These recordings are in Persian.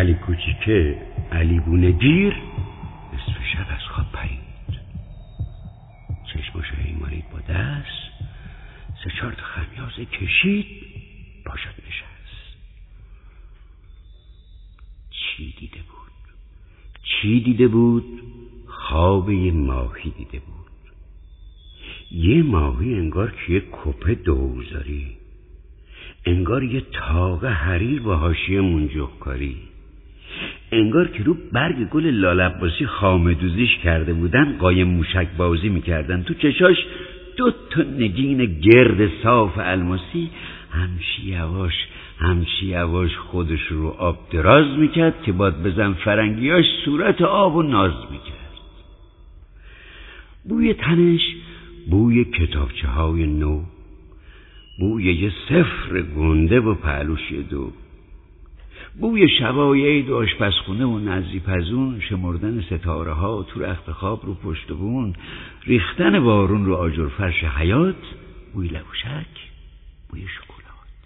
علی کوچیکه علی بونگیر نصف شب از خواب پرید، چشماشو مالید با دست، 3-4 تا خمیازه کشید، پاشد نشست. چی دیده بود؟ خواب یه ماهی دیده بود. یه ماهی انگار که یه کپه دوزاری، انگار یه تاقه حریر با حاشیه منجوقکاری، انگار که رو برگ گل لالعباسی خامه دوزیش کرده بودن، قایم موشک بازی میکردن، تو چشاش 2 تا نگین گرد صاف الماسی همچی یواش خودش رو آب دراز میکرد که باد بزن فرنگیاش صورت آب و ناز میکرد. بوی تنش بوی کتابچه های نو، بوی یه سفر گنده و پهلوش 2، بوی شبای عید و آشپزخونه و نزدی پزون، شمردن ستاره ها تو رخت خواب رو پشت بون، ریختن بارون رو آجر فرش حیات، بوی لبوشک، بوی شکلات.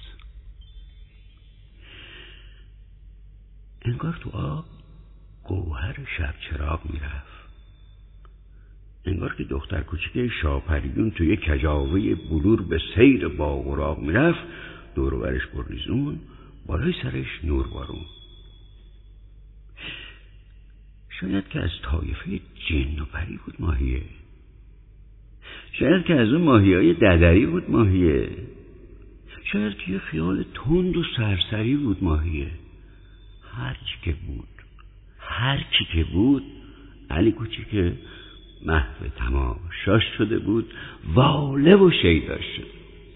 انگار تو آب گوهر شب چراغ میرفت، انگار که دختر کوچیک شاپریون توی یک کجاوه بلور به سیر باغ و راغ میرفت، دور و برش بریزون، بالای سرش نور بارون. شاید که از طایفه جن و پری بود ماهیه، شاید که از اون ماهیای ددری بود ماهیه، شاید که یه خیال تند و سرسری بود ماهیه. هر چی که بود علی کوچیک محو تماشاش شده بود، واله و شیدا شد.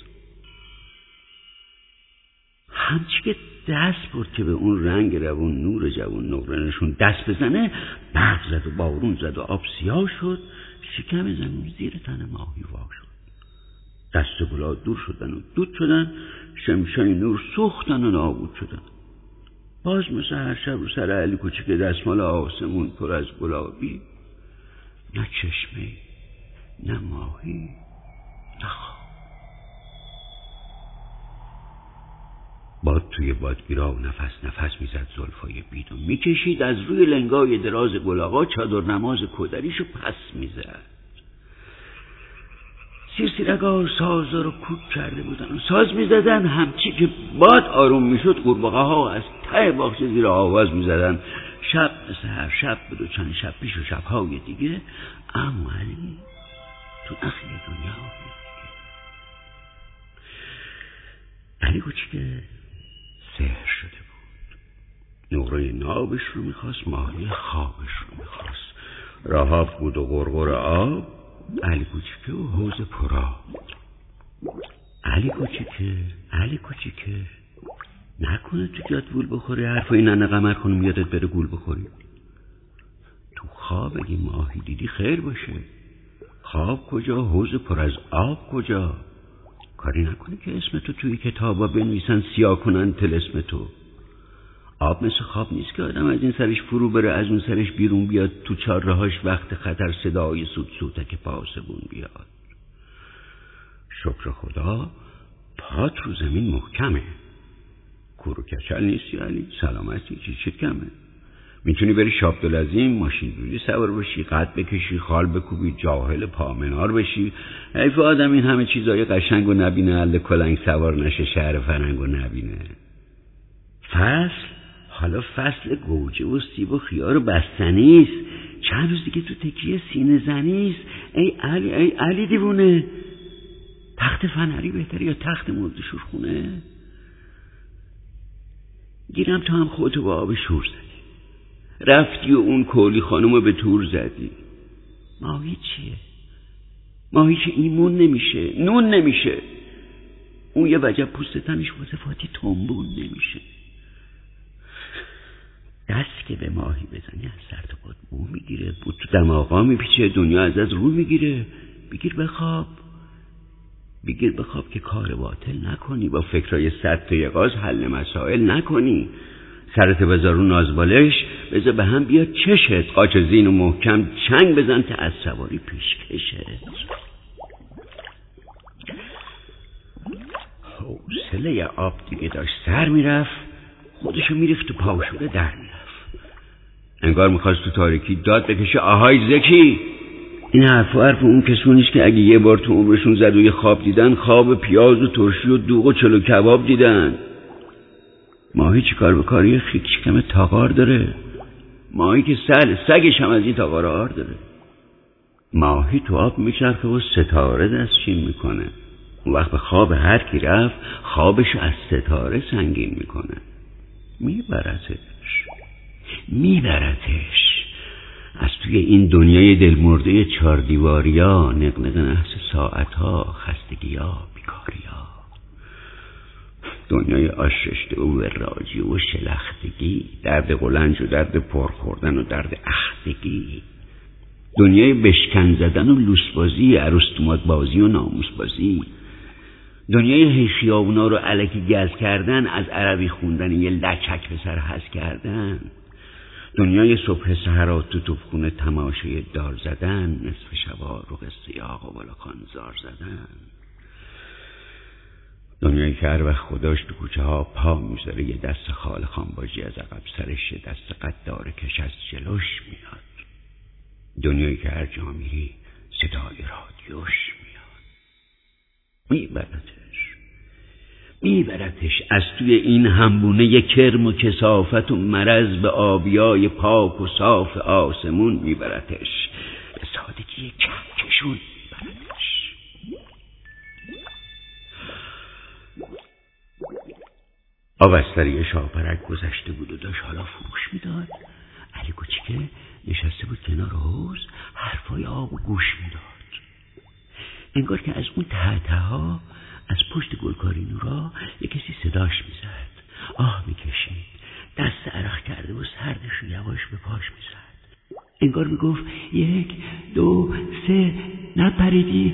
همچی که دست برد که به اون رنگ روون نور جوون نقرنشون دست بزنه، برق زد و بارون زد و آب سیاه شد، شکم زمین زیر تن ماهی وا شد. دست گلا دور شدن و دود شدن، شمشای نور سوختن و نابود شدن. باز مثل هر شب رو سر علی کوچیک دستمال آسمون پر از گلابی، نه چشمه، نه ماهی، نه خواب. باد توی بادگیرا و نفس میزد، زلفای بیدو میکشید، از روی لنگای دراز گلاغا چادر نماز کودریشو پس میزد. سیرسیرگا سازا رو کوک کرده بودن و ساز میزدن، همچی که باد آروم میشد قورباغه ها از ته باغچه زیر آواز میزدن. شب مثل هر شب بود و چند شب پیش و شبهای دیگه، اما علی تو نخل دنیا دیگه. علی کوچیک سحر شده بود، نقره نابش رو میخواست، ماهی خوابش رو میخواست، راحاف بود و غرغر آب، علی کوچیکه و حوض پرا. علی کوچیکه نکنه تو جات وول بخوری، حرفای ننه قمر خانم یادت بره گول بخوری. تو خواب اگه ماهی دیدی خیر باشه، خواب کجا، حوض پر از آب کجا؟ کاری نکنه که اسمتو توی کتابا بنویسن، سیاه کنن طلسم تو. آب مثل خواب نیست که آدم از این سرش فرو بره از اون سرش بیرون بیاد، تو چاره‌هاش وقت خطر صدای سوتک پاسبون بیاد. شکر خدا پات رو زمین محکمه، کور و کچل نیستی علی، سلامتی چیت کمه. میتونی بری شابدالعظیم ماشین دوری سوار باشی، قد بکشی، خال بکوبی، جاهل پامنار بشی. حیف آدم این همه چیزای قشنگ و نبینه، اله کلنگ سوار نشه، شهر فرنگ و نبینه. حالا فصل گوجه و سیب و خیار و بستنیست، چند روز دیگه تو تکیه سینه زنیست. ای علی دیوونه، تخت فنری بهتره یا تخت مرد شورخونه؟ گیرم تو هم خودتو با آب شور زدی، رفتی و اون کولی خانومو به تور زدی. ماهی چیه؟ ماهی که ایمون نمیشه، نون نمیشه، اون یه وجب پوست تنش وظیفاتی تنبون نمیشه. دست که به ماهی بزنی از سر تا پات بو میگیره، بود تو دماغا میپیچه، دنیا از رو میگیره. بگیر بخواب که کار باطل نکنی، با فکرای 100 تا یقاز حل مسائل نکنی. سرت بذار رو نازبالش، بذار به هم بیاد چشت، قاچ زین و محکم چنگ بزن تا از سواری پیش کشت. حوصله آب دیگه داشت سر میرفت، خودشو میریخت تو پاشوره در میرفت. انگار میخواست تو تاریکی داد بکشه آهای زکی. این حرف اون کسونیست که اگه یه بار تو عمرشون زدوی خواب دیدن، خواب پیاز و ترشی و دوغ و چلو کباب دیدن. ماهی چی کار به کاری خیک شکم تاغار داره؟ ماهی که سگش هم از این تاغار آر داره. ماهی تو آب میچرخه و ستاره دستچین میکنه. اون وقت به خواب هر کی رفت خوابش از ستاره سنگین میکنه. میبرتش از توی این دنیای دلمرده چاردیواریا، نقنق نحس ساعتها، خستگیا، بیکاریا، دنیای آششته و وراجی و شلختگی، درد قلنج و درد پرخوردن و درد اختگی، دنیای بشکن زدن و لوسبازی، عروستومات بازی و ناموس بازی، دنیای خیابونا رو الکی گز کردن، از عربی خوندن یه لچک به سر حز کردن، دنیای صبح سحرات تو توپخونه تماشای دار زدن، نصف شبا رو قصه آقا بالاخان زار زدن، دنیایی که هر وقت خداش تو کوچه ها پا میذاره یه دست خال خانباجی از عقب سرش، یه دست قدار کش از جلوش میاد، دنیایی که هر جا میری صدای رادیوش میاد. میبرتش از توی این همبونه کرم و کثافت و مرض به آبیای پاک و صاف آسمون میبرتش، به سادگی کهکشون میبرتش. آب از سری شاپرک گذشته بود و داشت حالا فروش میداد. علی کوچیکه نشسته بود کنار حوض، حرفای آب و گوش میداد. انگار که از اون ته از پشت گلکاری نورا یک کسی صداش میزد. آه میکشید، دست عرق کرده و سردش رو یواش به پاش میزد. انگار میگفت 1 2 3 نپریدی.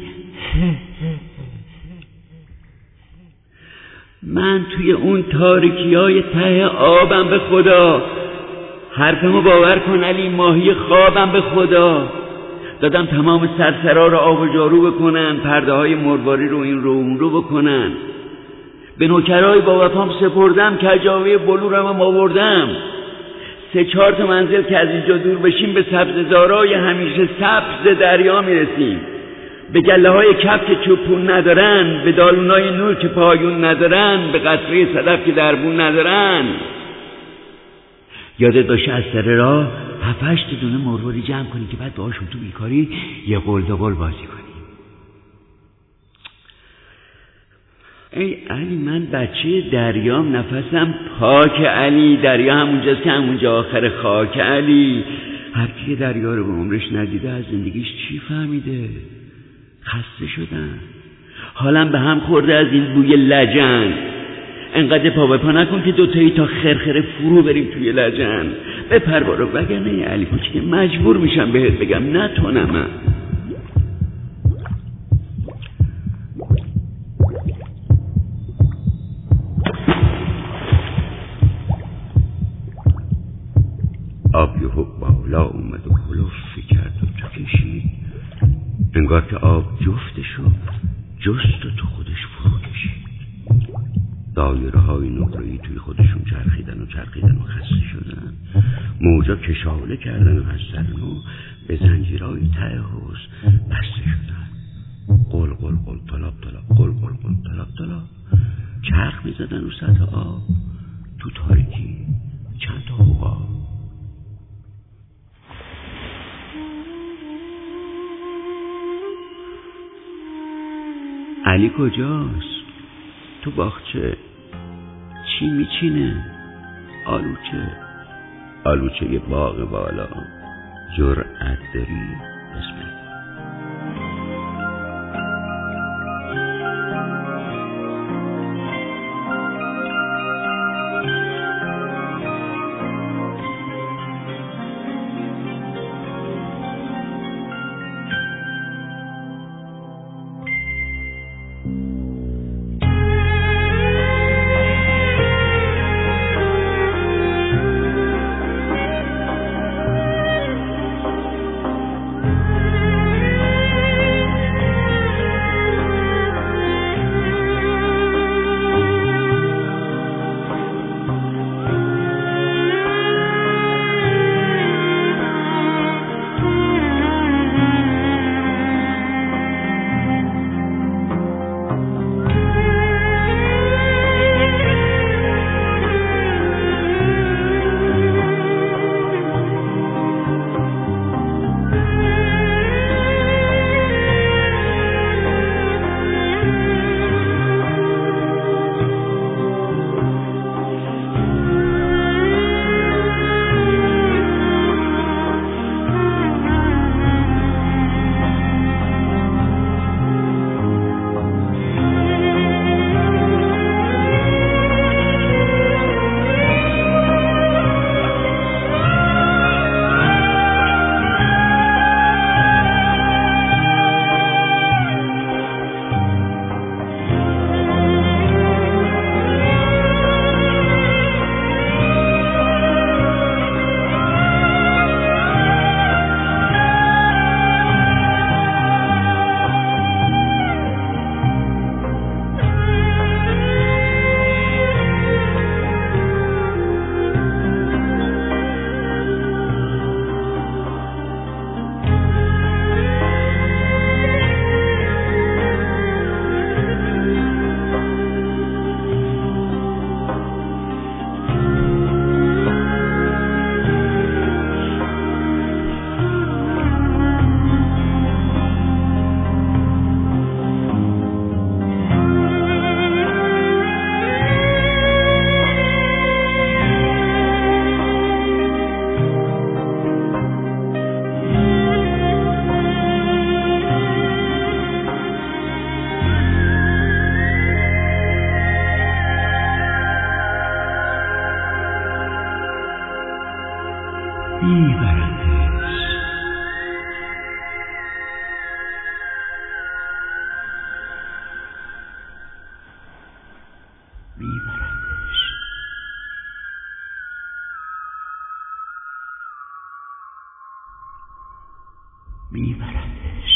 من توی اون تاریکیای ته آبم به خدا. حرفمو باور کن علی، ماهی خوابم به خدا. دادم تمام سرسرا رو آب و جارو بکنن، پرده های مرواری رو این رو اون رو بکنن. به نوکرای با وفام سپردم، کجاوه بلورم هم آوردم. 3-4 تا منزل که از اینجا دور بشیم به سبززارای همیشه سبز دریا میرسیم، به گله های کف که چوپون ندارن، به دالونای نور که پایون ندارن، به قطره صدف که دربون ندارن. یادت باشه از سر راه 7-8 دونه مرواری جمع کنی که بعد باهاشون تو بیکاری یه قلدقل بازی کنی. ای علی، من بچه دریام، نفسم پاک علی. دریا همونجاست که همونجا آخر خاک علی. هر کی دریا رو به عمرش ندیده از زندگیش چی فهمیده؟ خسته شدن، حالم به هم خورده از این بوی لجن. انقدر پا به پا نکن که دوتایی تا خرخره فرو بریم توی لجن. بپر بارو، وگرنه علی کوچیک مجبور میشم بهت بگم نتونم. آب یهو بالا اومد و کلوفی کرد و تو کشید. انگار که آب جفتشو جست و تو خودش فرو کشید. دایره های نقره‌ای توی خودشون چرخیدن و خسته شدن. موجا کشاله کردن و از سرنو به زنجیرهای ته حوض بسته شدن. قل قل قل طلاب طلاب، قل قل قل طلاب طلاب. چرخ میزدن رو سطح آب، تو تاریکی چند تا حقا. علی کجاست؟ تو باغچه چی میچینه؟ آلوچه باغ بالا. جرأت داری؟ بسم الله. میبردش. میبردش.